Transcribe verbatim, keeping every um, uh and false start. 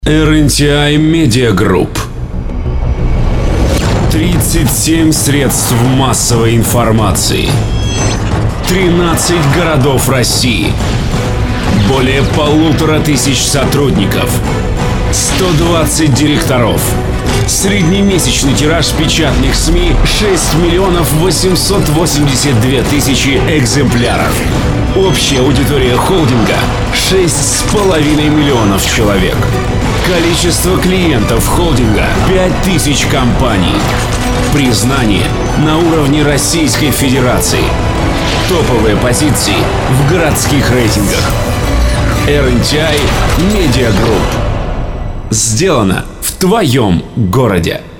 эр эн ти ай Media Group. тридцать семь средств массовой информации. тринадцать городов России. Более полутора тысяч сотрудников. сто двадцать директоров. Среднемесячный тираж печатных СМИ шесть миллионов восемьсот восемьдесят две тысячи экземпляров. Общая аудитория холдинга шесть с половиной миллионов человек. Количество клиентов холдинга пять тысяч компаний. Признание на уровне Российской Федерации. Топовые позиции в городских рейтингах. эр эн ти ай Media Group. Сделано в твоем городе.